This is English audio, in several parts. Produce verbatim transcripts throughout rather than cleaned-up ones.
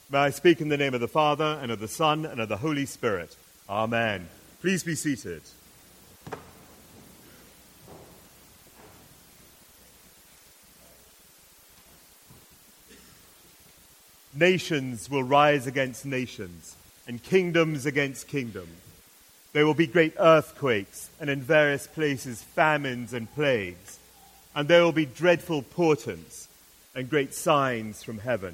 May I speak in the name of the Father, and of the Son, and of the Holy Spirit. Amen. Please be seated. Nations will rise against nations, and kingdoms against kingdoms. There will be great earthquakes, and in various places famines and plagues. And there will be dreadful portents and great signs from heaven.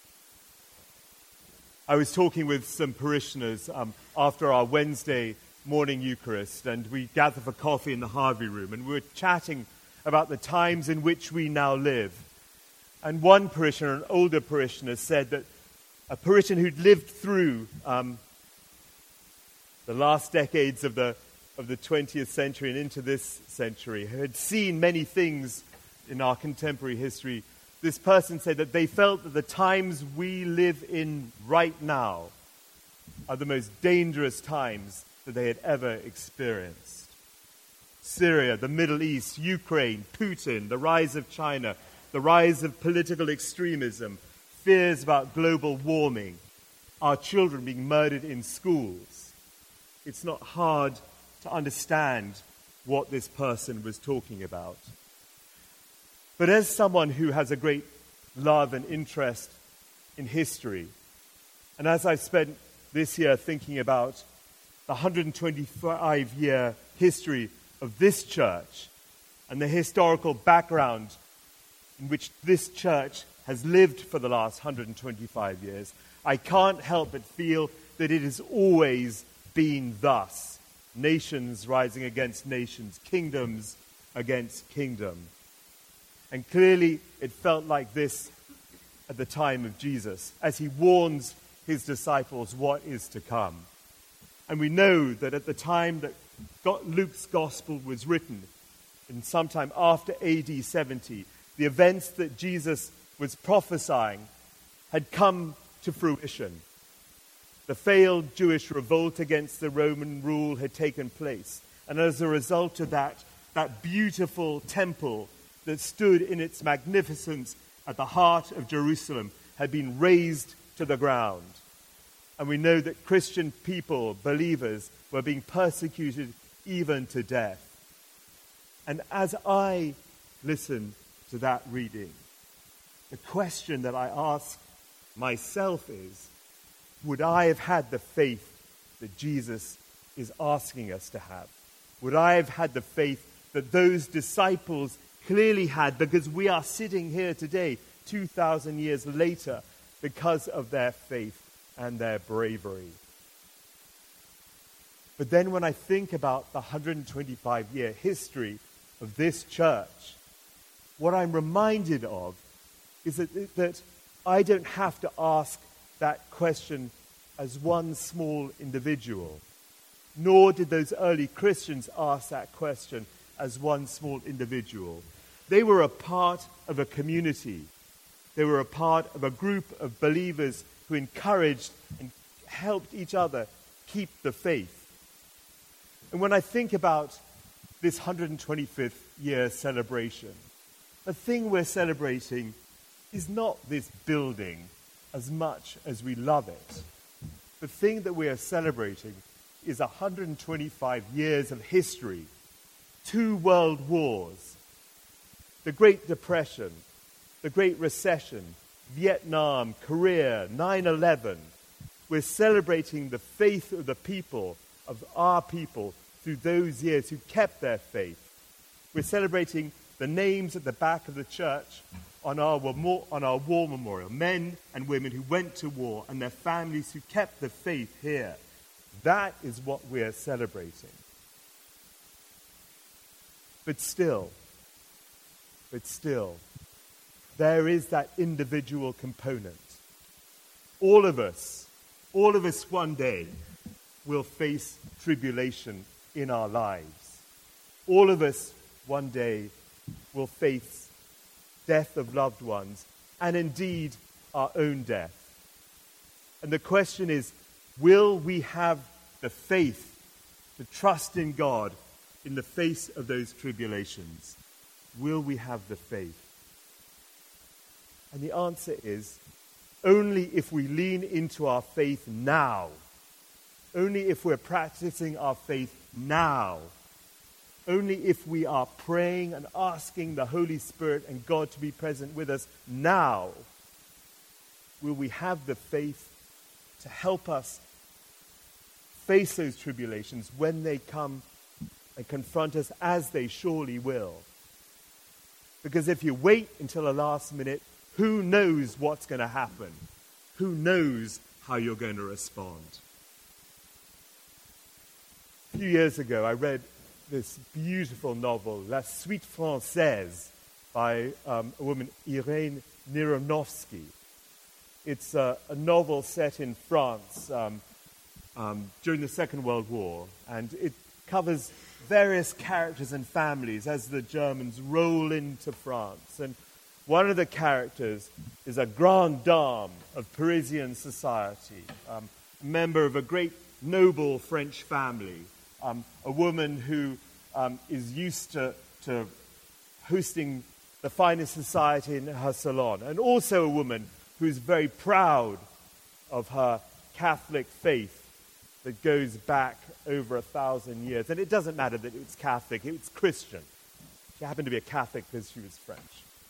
I was talking with some parishioners um, after our Wednesday morning Eucharist, and we gathered for coffee in the Harvey Room, and we were chatting about the times in which we now live. And one parishioner, an older parishioner, said that a parishioner who'd lived through um, the last decades of the of the twentieth century and into this century, who had seen many things in our contemporary history, this person said that they felt that the times we live in right now are the most dangerous times that they had ever experienced. Syria, the Middle East, Ukraine, Putin, the rise of China, the rise of political extremism, fears about global warming, our children being murdered in schools. It's not hard to understand what this person was talking about. But as someone who has a great love and interest in history, and as I've spent this year thinking about the one hundred twenty-five year history of this church and the historical background in which this church has lived for the last one hundred twenty-five years, I can't help but feel that it has always been thus. Nations rising against nations, kingdoms against kingdom. And clearly it felt like this at the time of Jesus, as he warns his disciples what is to come. And we know that at the time that Luke's gospel was written, and sometime after A D seventy, the events that Jesus was prophesying had come to fruition. The failed Jewish revolt against the Roman rule had taken place. And as a result of that, that beautiful temple that stood in its magnificence at the heart of Jerusalem had been razed to the ground. And we know that Christian people, believers, were being persecuted even to death. And as I listen to that reading, the question that I ask myself is, would I have had the faith that Jesus is asking us to have? Would I have had the faith that those disciples clearly had, because we are sitting here today, two thousand years later, because of their faith and their bravery? But then when I think about the one hundred twenty-five year history of this church, what I'm reminded of is that, that I don't have to ask that question as one small individual, nor did those early Christians ask that question as one small individual. They were a part of a community. They were a part of a group of believers who encouraged and helped each other keep the faith. And when I think about this one hundred twenty-fifth year celebration, the thing we're celebrating is not this building as much as we love it. The thing that we are celebrating is one hundred twenty-five years of history, two world wars, the Great Depression, the Great Recession, Vietnam, Korea, nine eleven. We're celebrating the faith of the people, of our people, through those years who kept their faith. We're celebrating the names at the back of the church on our, on our war memorial, men and women who went to war and their families who kept the faith here. That is what we're celebrating. But still, but still, there is that individual component. All of us, all of us one day will face tribulation in our lives. All of us one day will face death of loved ones, and indeed our own death. And the question is, will we have the faith to trust in God in the face of those tribulations? Will we have the faith? And the answer is only if we lean into our faith now, only if we're practicing our faith now, only if we are praying and asking the Holy Spirit and God to be present with us now, will we have the faith to help us face those tribulations when they come and confront us, as they surely will. Because if you wait until the last minute, who knows what's going to happen? Who knows how you're going to respond? A few years ago, I read this beautiful novel, La Suite Française, by um, a woman, Irene Nironovsky. It's uh, a novel set in France um, um, during the Second World War, and it covers various characters and families as the Germans roll into France. And one of the characters is a grande dame of Parisian society, um, a member of a great noble French family, um, a woman who um, is used to, to hosting the finest society in her salon, and also a woman who is very proud of her Catholic faith that goes back over a thousand years. And it doesn't matter that it's Catholic, it's Christian. She happened to be a Catholic because she was French.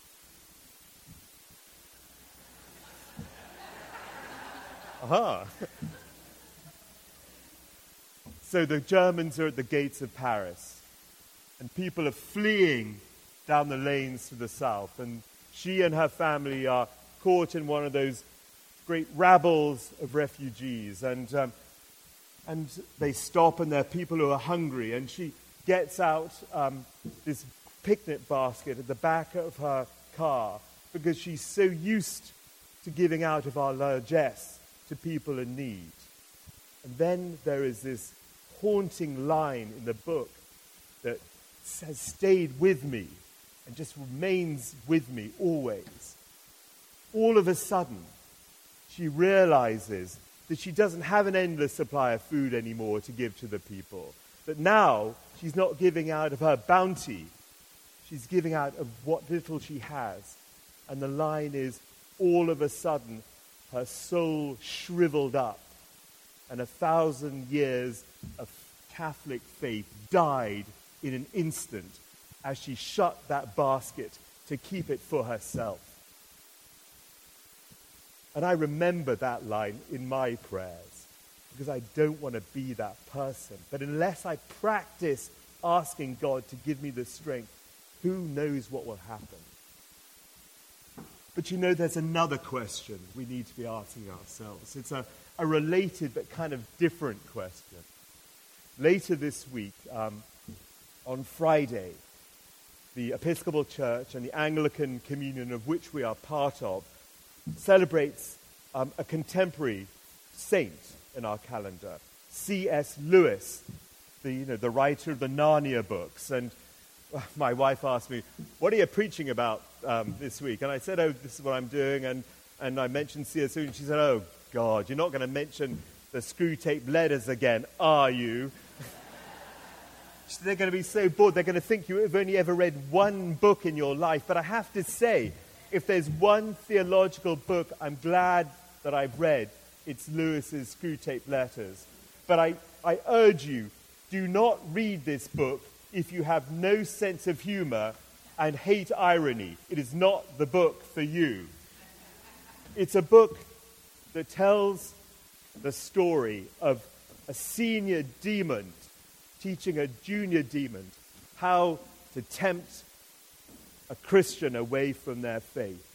Aha. So the Germans are at the gates of Paris, and people are fleeing down the lanes to the south, and she and her family are caught in one of those great rabbles of refugees, and um, and they stop, and there are people who are hungry, and she gets out um, this picnic basket at the back of her car because she's so used to giving out of our largesse to people in need. And then there is this haunting line in the book that has stayed with me and just remains with me always. All of a sudden, she realizes that she doesn't have an endless supply of food anymore to give to the people. That now, she's not giving out of her bounty. She's giving out of what little she has. And the line is, all of a sudden, her soul shriveled up, and a thousand years of Catholic faith died in an instant as she shut that basket to keep it for herself. And I remember that line in my prayers because I don't want to be that person. But unless I practice asking God to give me the strength, who knows what will happen? But you know, there's another question we need to be asking ourselves. It's a, a related but kind of different question. Later this week, um, on Friday, the Episcopal Church and the Anglican Communion, of which we are part of, celebrates um, a contemporary saint in our calendar, C S Lewis, the, you know, the writer of the Narnia books. And uh, my wife asked me, what are you preaching about um, this week? And I said, oh, this is what I'm doing. And, and I mentioned C S Lewis, and she said, oh, God, you're not going to mention the screw tape letters again, are you? They're going to be so bored. They're going to think you've only ever read one book in your life. But I have to say, if there's one theological book I'm glad that I've read, it's Lewis's Screw Tape Letters. But I, I urge you, do not read this book if you have no sense of humor and hate irony. It is not the book for you. It's a book that tells the story of a senior demon teaching a junior demon how to tempt a Christian away from their faith.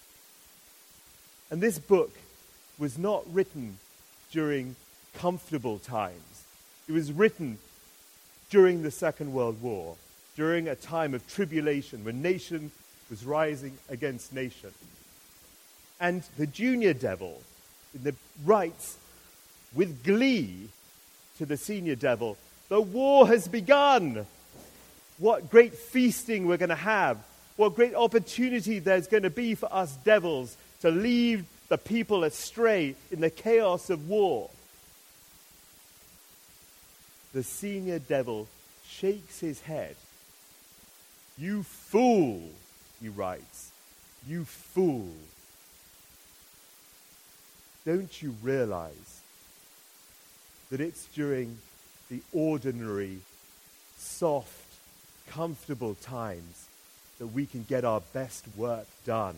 And this book was not written during comfortable times. It was written during the Second World War, during a time of tribulation when nation was rising against nation. And the junior devil the writes with glee to the senior devil, the war has begun. What great feasting we're going to have. What great opportunity there's going to be for us devils to lead the people astray in the chaos of war. The senior devil shakes his head. You fool, he writes. You fool. don't you realize that it's during the ordinary, soft, comfortable times that we can get our best work done?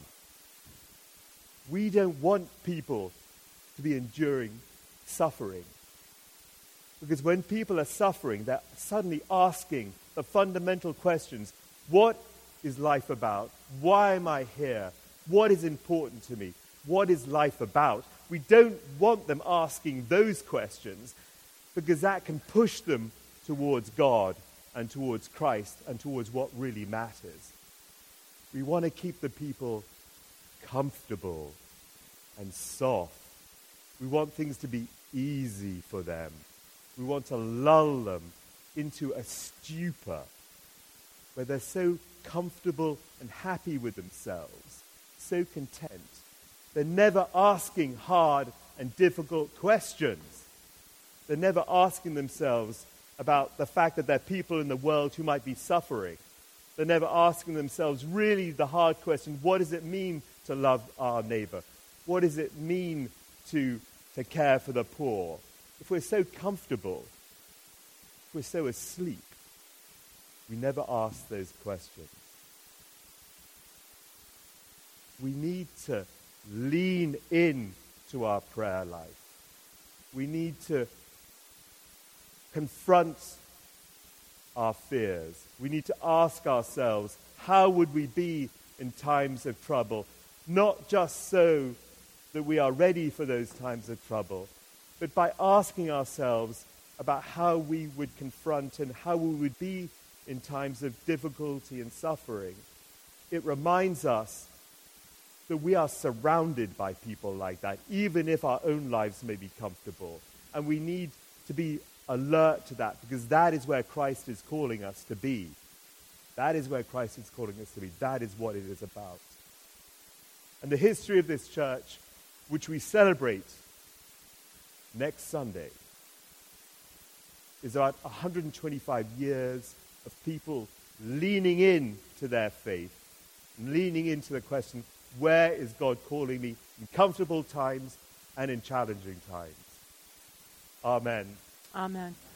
We don't want people to be enduring suffering. Because when people are suffering, they're suddenly asking the fundamental questions. What is life about? Why am I here? What is important to me? What is life about? We don't want them asking those questions because that can push them towards God and towards Christ and towards what really matters. We want to keep the people comfortable and soft. We want things to be easy for them. We want to lull them into a stupor where they're so comfortable and happy with themselves, so content. They're never asking hard and difficult questions. They're never asking themselves about the fact that there are people in the world who might be suffering. They're never asking themselves really the hard question, what does it mean to love our neighbor? What does it mean to, to care for the poor? If we're so comfortable, if we're so asleep, we never ask those questions. We need to lean in to our prayer life. We need to confront our fears. We need to ask ourselves, how would we be in times of trouble? Not just so that we are ready for those times of trouble, but by asking ourselves about how we would confront and how we would be in times of difficulty and suffering. It reminds us that we are surrounded by people like that, even if our own lives may be comfortable. And we need to be alert to that, because that is where Christ is calling us to be. That is where Christ is calling us to be. That is what it is about. And the history of this church, which we celebrate next Sunday, is about one hundred twenty-five years of people leaning in to their faith, leaning into the question, where is God calling me in comfortable times and in challenging times? Amen. Amen.